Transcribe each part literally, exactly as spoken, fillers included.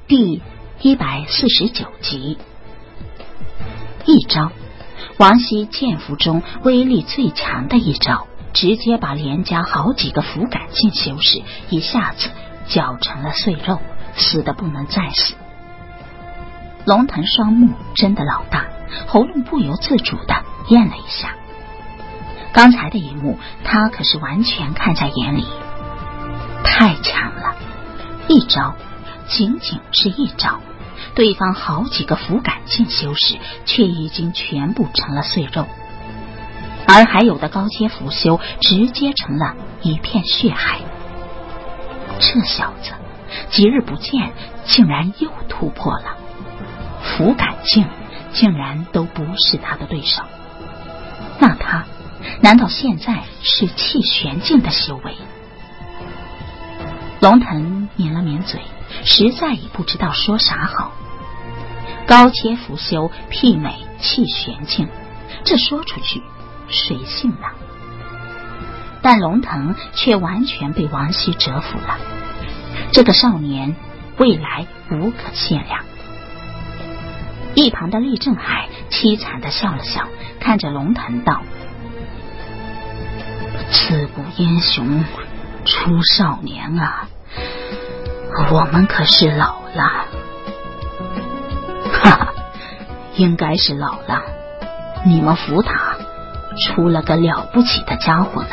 第一百四十九集。一招，王熙剑符中威力最强的一招，直接把连家好几个符赶尽修士一下子搅成了碎肉，死得不能再死。龙腾双目睁得老大，喉咙不由自主地咽了一下。刚才的一幕他可是完全看在眼里，太强了，一招仅仅是一招，对方好几个符赶尽修士却已经全部成了碎肉，而还有的高阶符修直接成了一片血海。这小子几日不见，竟然又突破了，符赶尽竟然都不是他的对手。那他难道现在是气玄境的修为？龙腾抿了抿嘴，实在已不知道说啥好。高阶符修媲美气玄境，这说出去谁信呢？但龙腾却完全被王熙折服了，这个少年未来无可限量。一旁的厉正海凄惨地笑了笑，看着龙腾道：自古英雄出少年啊，我们可是老了。哈哈，应该是老了，你们福塔出了个了不起的家伙呢。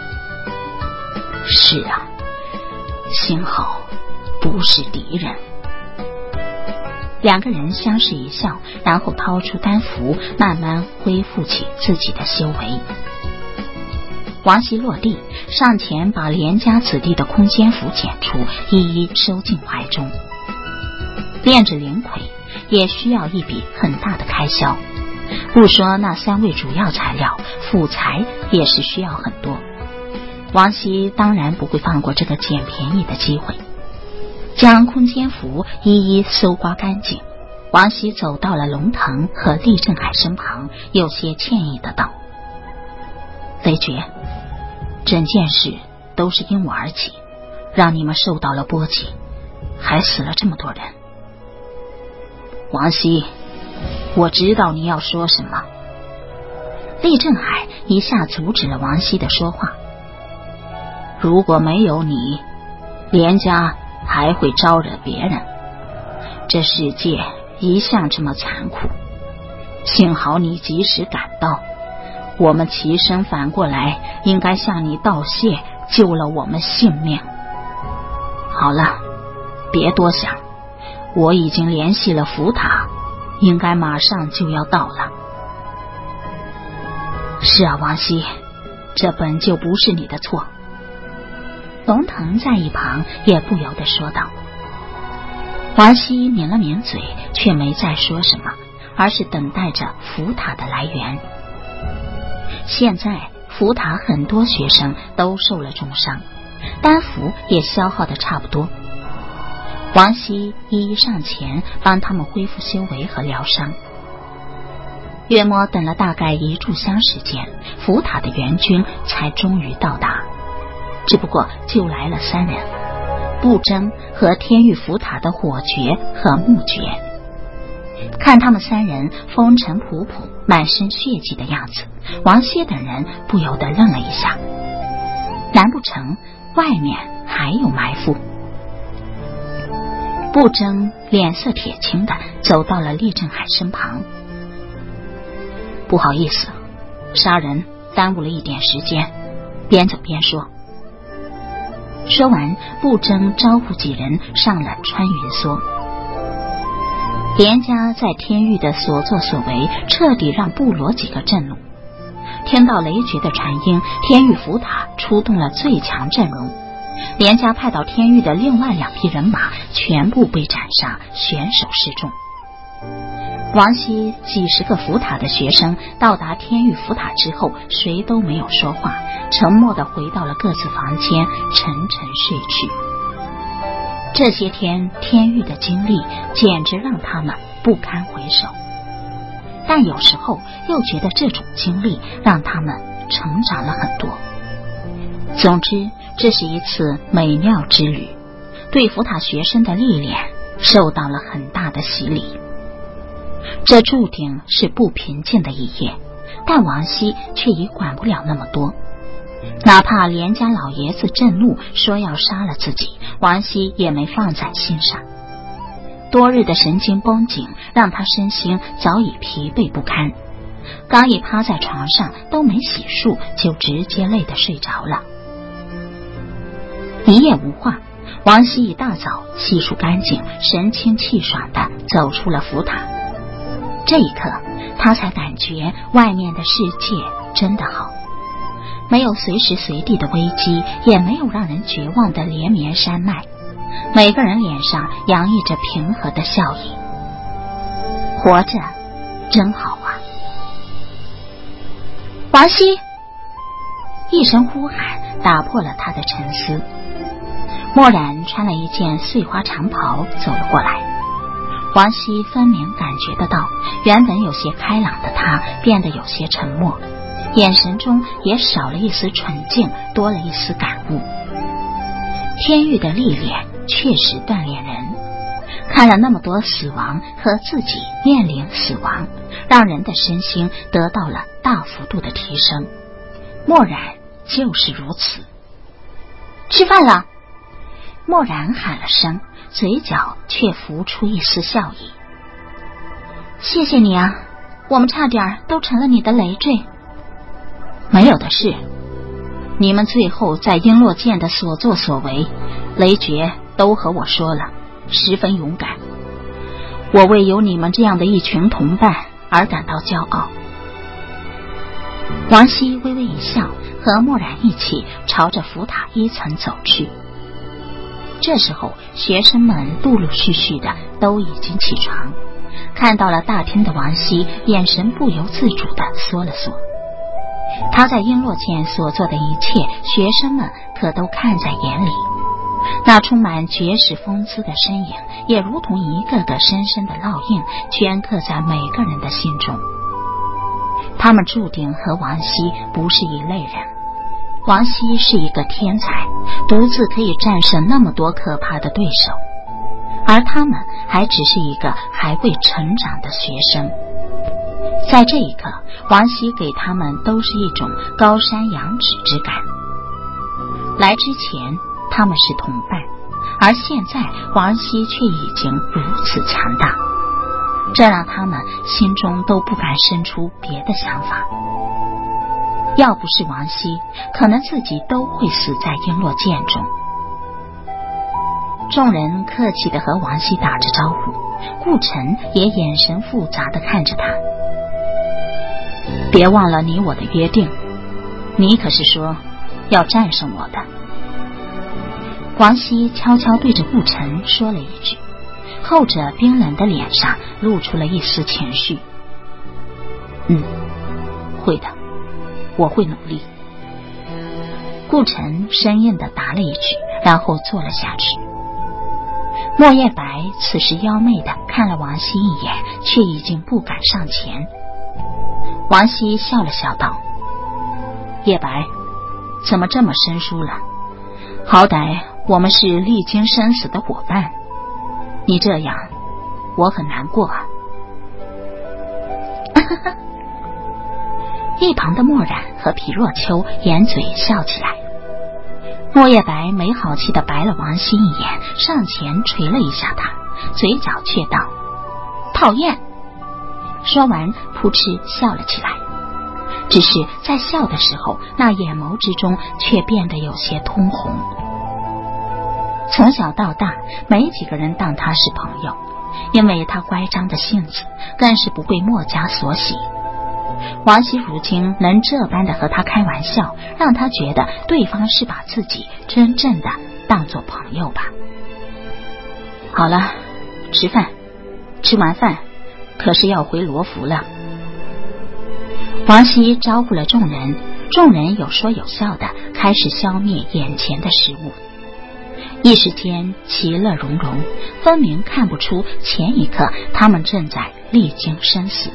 是啊，幸好不是敌人。两个人相视一笑，然后掏出丹符，慢慢恢复起自己的修为。王熙落地，上前把连家子弟的空间符剪出，一一收进怀中。炼制灵魁也需要一笔很大的开销，不说那三味主要材料，辅材也是需要很多。王熙当然不会放过这个捡便宜的机会，将空间符一一搜刮干净。王熙走到了龙腾和厉正海身旁，有些歉意的道：雷爵，整件事都是因我而起，让你们受到了波及，还死了这么多人。王熙，我知道你要说什么。厉正海一下阻止了王熙的说话。如果没有你，连家还会招惹别人，这世界一向这么残酷，幸好你及时赶到，我们齐声反过来应该向你道谢，救了我们性命。好了，别多想，我已经联系了福塔，应该马上就要到了。是啊，王熙，这本就不是你的错。龙腾在一旁也不由得说道。王熙抿了抿嘴，却没再说什么，而是等待着福塔的来源。现在福塔很多学生都受了重伤，丹符也消耗的差不多。王熙一一上前帮他们恢复修为和疗伤。约莫等了大概一炷香时间，福塔的援军才终于到达。只不过就来了三人，不争和天域福塔的火诀和木诀。看他们三人风尘仆仆，满身血迹的样子，王熙等人不由得愣了一下。难不成外面还有埋伏？不争脸色铁青的走到了厉正海身旁。不好意思，杀人耽误了一点时间，边走边说。说完，不争招呼几人上了穿云梭。连家在天域的所作所为，彻底让部落几个震怒。听到雷爵的传音，天域福塔出动了最强阵容，连家派到天域的另外两批人马全部被斩杀，选手示众。王熙几十个福塔的学生到达天域福塔之后，谁都没有说话，沉默地回到了各自房间，沉沉睡去。这些天天域的经历简直让他们不堪回首，但有时候又觉得这种经历让他们成长了很多。总之，这是一次美妙之旅，对福塔学生的历练受到了很大的洗礼。这注定是不平静的一夜，但王熙却已管不了那么多。哪怕连家老爷子震怒说要杀了自己，王熙也没放在心上。多日的神经绷紧让他身心早已疲惫不堪，刚一趴在床上都没洗漱，就直接累得睡着了。一夜无话，王熙一大早洗漱干净，神清气爽地走出了福塔。这一刻他才感觉外面的世界真的好，没有随时随地的危机，也没有让人绝望的连绵山脉，每个人脸上洋溢着平和的笑意。活着真好啊！王熙！一声呼喊打破了他的沉思。墨染穿了一件碎花长袍走了过来，王熙分明感觉得到，原本有些开朗的他变得有些沉默，眼神中也少了一丝纯净，多了一丝感悟。天域的历练确实锻炼人，看了那么多死亡和自己面临死亡，让人的身心得到了大幅度的提升。墨染就是如此。吃饭了！墨染喊了声，嘴角却浮出一丝笑意。谢谢你啊，我们差点都成了你的累赘。没有的事，你们最后在璎珞剑的所作所为，雷爵都和我说了，十分勇敢。我为有你们这样的一群同伴而感到骄傲。王熙微微一笑，和墨染一起朝着福塔一层走去。这时候学生们陆陆续续的都已经起床，看到了大厅的王熙，眼神不由自主的缩了缩。他在璎珞剑所做的一切，学生们可都看在眼里，那充满绝世风姿的身影，也如同一个个深深的烙印，镌刻在每个人的心中。他们注定和王熙不是一类人。王熙是一个天才，独自可以战胜那么多可怕的对手，而他们还只是一个还未成长的学生。在这一刻，王熙给他们都是一种高山仰止之感。来之前他们是同伴，而现在王熙却已经如此强大，这让他们心中都不敢生出别的想法。要不是王熙，可能自己都会死在璎珞剑中。众人客气地和王熙打着招呼，顾晨也眼神复杂地看着他。别忘了你我的约定，你可是说要战胜我的。王熙悄悄对着顾晨说了一句，后者冰冷的脸上露出了一丝情绪。嗯，会的，我会努力。顾晨生硬地答了一句，然后坐了下去。莫叶白此时妖媚地看了王熙一眼，却已经不敢上前。王熙笑了笑道：叶白，怎么这么生疏了？好歹我们是历经生死的伙伴，你这样我很难过啊。一旁的墨染和皮若秋掩嘴笑起来。莫叶白没好气地白了王熙一眼，上前捶了一下他，嘴角却道：讨厌。说完扑哧笑了起来，只是在笑的时候，那眼眸之中却变得有些通红。从小到大没几个人当他是朋友，因为他乖张的性子更是不被墨家所喜。王熙如今能这般的和他开玩笑，让他觉得对方是把自己真正的当作朋友吧。好了，吃饭，吃完饭可是要回罗浮了。王熙招呼了众人，众人有说有笑的开始消灭眼前的食物，一时间其乐融融，分明看不出前一刻他们正在历经生死。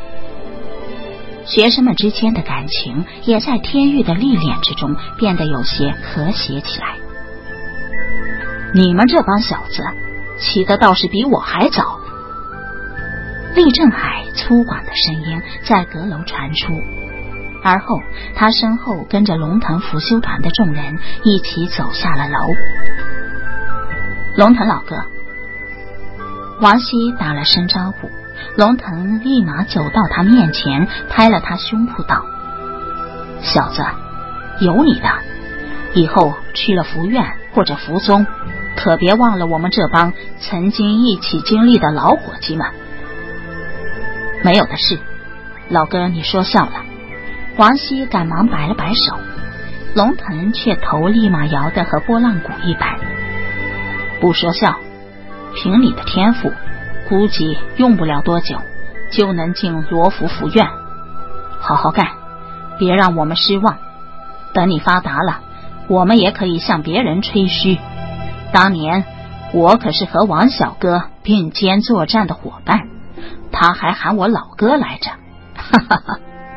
学生们之间的感情也在天域的历练之中变得有些和谐起来。你们这帮小子起的倒是比我还早。厉振海粗犷的声音在阁楼传出，而后他身后跟着龙腾辅修团的众人一起走下了楼。龙腾老哥。王熙打了声招呼，龙腾立马走到他面前，拍了他胸脯道：小子，有你的，以后去了福院或者福宗，可别忘了我们这帮曾经一起经历的老伙计们。没有的事，老哥你说笑了。王熙赶忙摆了摆手，龙腾却头立马摇得和拨浪鼓一般。不说笑，凭你的天赋，估计用不了多久就能进罗浮福院。好好干，别让我们失望。等你发达了，我们也可以向别人吹嘘，当年我可是和王小哥并肩作战的伙伴，他还喊我老哥来着。哈哈哈。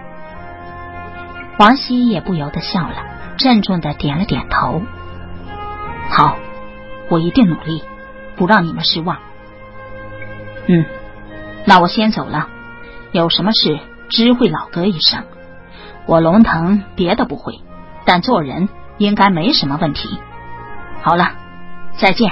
王熙也不由得笑了，郑重地点了点头。好，我一定努力，不让你们失望。嗯，那我先走了，有什么事知会老哥一声。我龙腾别的不会，但做人应该没什么问题。好了，再见。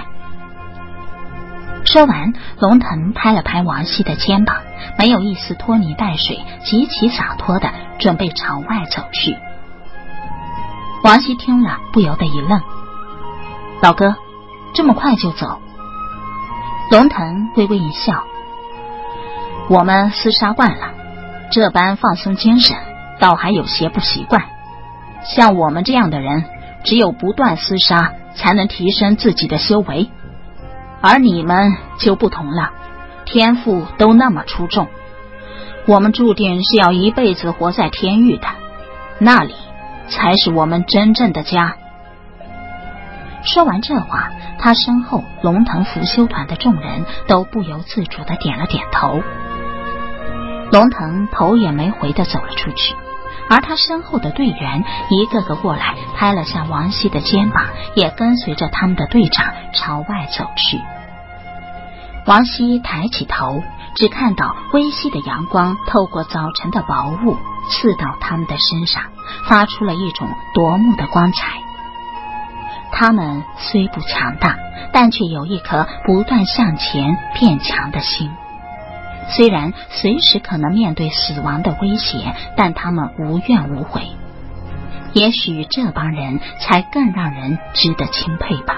说完，龙腾拍了拍王熙的肩膀，没有一丝拖泥带水，极其洒脱的准备朝外走去。王熙听了不由得一愣，老哥这么快就走？龙腾微微一笑，我们厮杀惯了，这般放松精神倒还有些不习惯。像我们这样的人，只有不断厮杀才能提升自己的修为，而你们就不同了，天赋都那么出众，我们注定是要一辈子活在天域的，那里才是我们真正的家。说完这话，他身后龙腾辅修团的众人都不由自主地点了点头。龙腾头也没回地走了出去，而他身后的队员一个个过来拍了下王熙的肩膀，也跟随着他们的队长朝外走去。王熙抬起头，只看到微熹的阳光透过早晨的薄雾刺到他们的身上，发出了一种夺目的光彩。他们虽不强大，但却有一颗不断向前变强的心。虽然随时可能面对死亡的威胁，但他们无怨无悔。也许这帮人才更让人值得钦佩吧。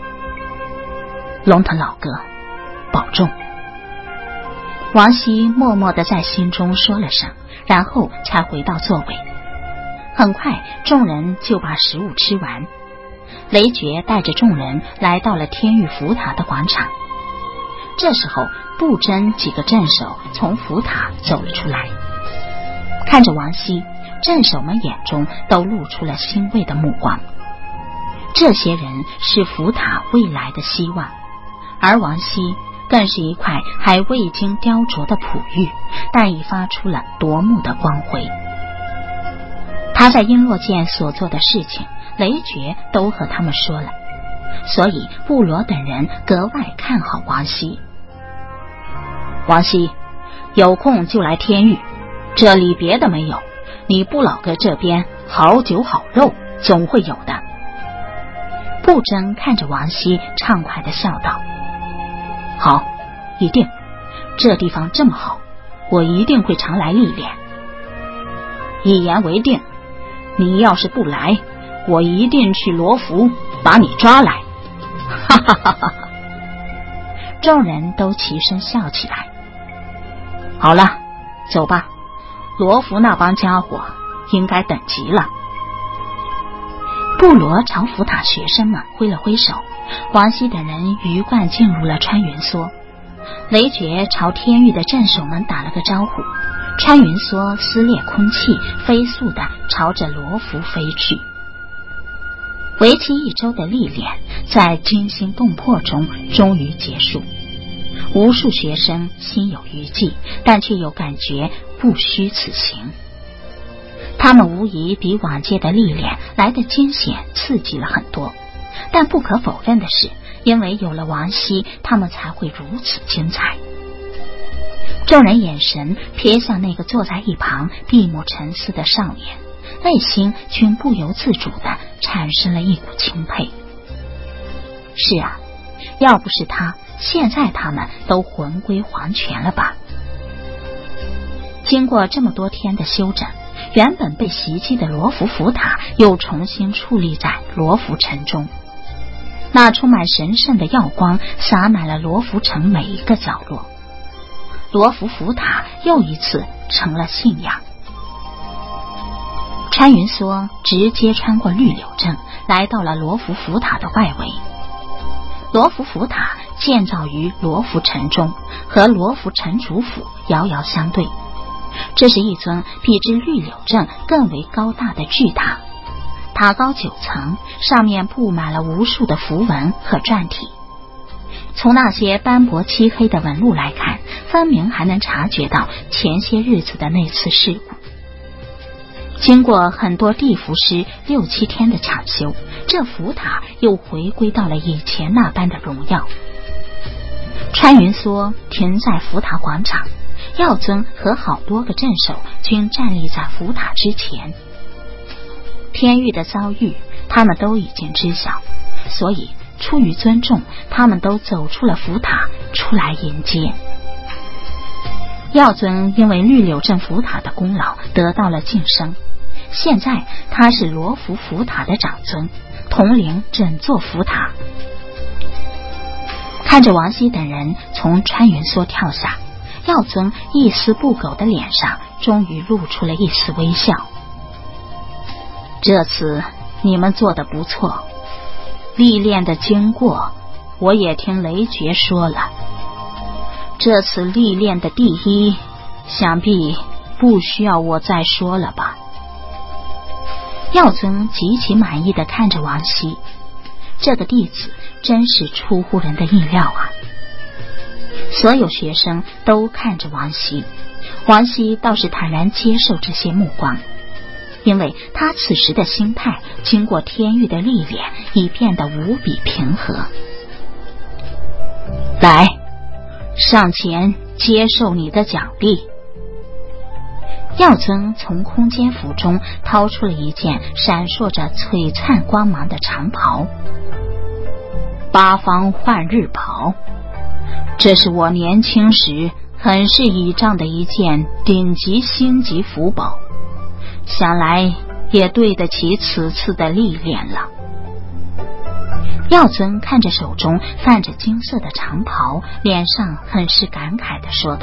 龙腾老哥，保重。王熙默默地在心中说了声，然后才回到座位。很快众人就把食物吃完，雷觉带着众人来到了天域福塔的广场。这时候布真几个镇守从福塔走了出来，看着王熙，镇守们眼中都露出了欣慰的目光。这些人是福塔未来的希望，而王熙更是一块还未经雕琢的璞玉，但已发出了夺目的光辉。他在璎珞剑所做的事情，雷觉都和他们说了，所以布罗等人格外看好王熙。王熙，有空就来天域，这里别的没有，你布老哥这边好酒好肉总会有的。布真看着王熙畅快地笑道：好，一定，这地方这么好，我一定会常来历练。一言为定，你要是不来，我一定去罗浮把你抓来。哈哈哈哈！众人都齐声笑起来。好了，走吧，罗浮那帮家伙应该等急了。布罗朝福塔学生们挥了挥手，王熙等人鱼贯进入了穿云梭。雷觉朝天域的镇守们打了个招呼，穿云梭撕裂空气，飞速地朝着罗浮飞去。为期一周的历练在惊心动魄中终于结束，无数学生心有余悸，但却又感觉不虚此行。他们无疑比往届的历练来得惊险刺激了很多，但不可否认的是， 因为有了王熙，他们才会如此精彩。众人眼神瞥向那个坐在一旁闭目沉思的少年，内心均不由自主地产生了一股钦佩。是啊，要不是他，现在他们都魂归黄泉了吧。经过这么多天的修整，原本被袭击的罗浮浮塔又重新矗立在罗浮城中，那充满神圣的耀光洒满了罗浮城每一个角落，罗浮浮塔又一次成了信仰。穿云梭直接穿过绿柳镇，来到了罗浮浮塔的外围。罗浮浮塔建造于罗浮城中，和罗浮城主府遥遥相对。这是一尊比之绿柳镇更为高大的巨塔，塔高九层，上面布满了无数的符文和篆体。从那些斑驳漆黑的纹路来看，分明还能察觉到前些日子的那次事故。经过很多地符师六七天的抢修，这浮塔又回归到了以前那般的荣耀。穿云梭停在浮塔广场，药尊和好多个镇守均站立在浮塔之前。天域的遭遇他们都已经知晓，所以出于尊重，他们都走出了浮塔，出来迎接。药尊因为绿柳镇浮塔的功劳得到了晋升，现在他是罗浮浮塔的长尊，统领整座浮塔。看着王熙等人从穿云梭跳下，药尊一丝不苟的脸上终于露出了一丝微笑。这次你们做得不错，历练的经过我也听雷爵说了，这次历练的第一，想必不需要我再说了吧。药尊极其满意地看着王熙，这个弟子真是出乎人的意料啊。所有学生都看着王熙，王熙倒是坦然接受这些目光，因为他此时的心态经过天域的历练，已变得无比平和。来，上前接受你的奖励。药尊从空间服中掏出了一件闪烁着璀璨光芒的长袍，八方换日袍，这是我年轻时很是倚仗的一件顶级星级符宝，想来也对得起此次的历练了。药尊看着手中泛着金色的长袍，脸上很是感慨地说道：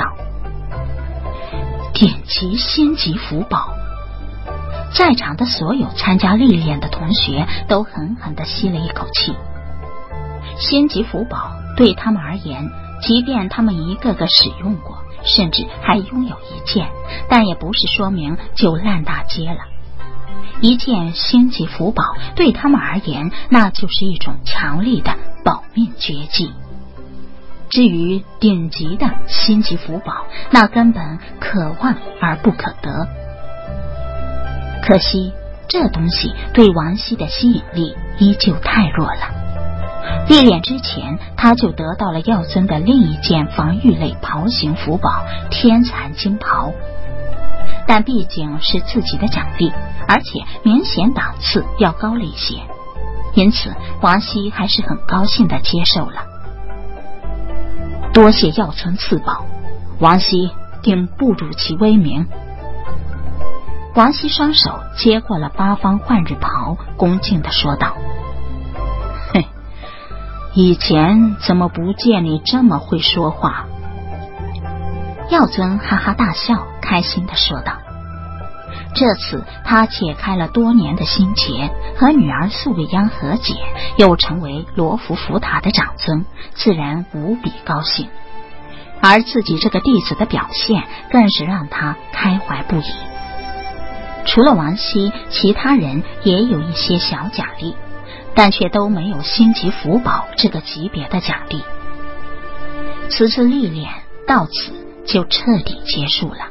顶级星级符宝。在场的所有参加历练的同学都狠狠地吸了一口气。星级符宝对他们而言，即便他们一个个使用过，甚至还拥有一件，但也不是说明就烂大街了。一件星级符宝对他们而言，那就是一种强力的保命绝技。至于顶级的星级符宝，那根本可望而不可得。可惜这东西对王熙的吸引力依旧太弱了。历练之前，他就得到了药尊的另一件防御类袍型符宝天蚕金袍，但毕竟是自己的奖励，而且明显档次要高了一些，因此王熙还是很高兴地接受了。多谢药尊赐宝，王熙定不辱其威名。王熙双手接过了八方换日袍，恭敬地说道：嘿，以前怎么不见你这么会说话？药尊哈哈大笑，开心地说道：这次他解开了多年的心结，和女儿素未央和解，又成为罗浮浮塔的长尊，自然无比高兴。而自己这个弟子的表现更是让他开怀不已。除了王熙，其他人也有一些小奖励，但却都没有星级符宝这个级别的奖励。此次历练到此就彻底结束了。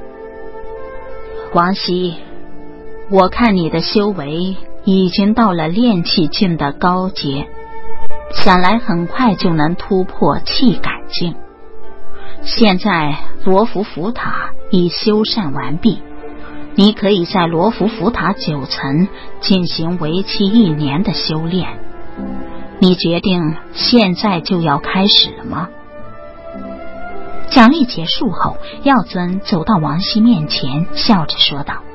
王熙，我看你的修为已经到了炼气境的高阶， 想来很快就能突破气感境。现在罗浮浮塔已修缮完毕，你可以在罗浮浮塔九层进行为期一年的修炼。你决定现在就要开始了吗？奖励结束后，药尊走到王熙面前，笑着说道：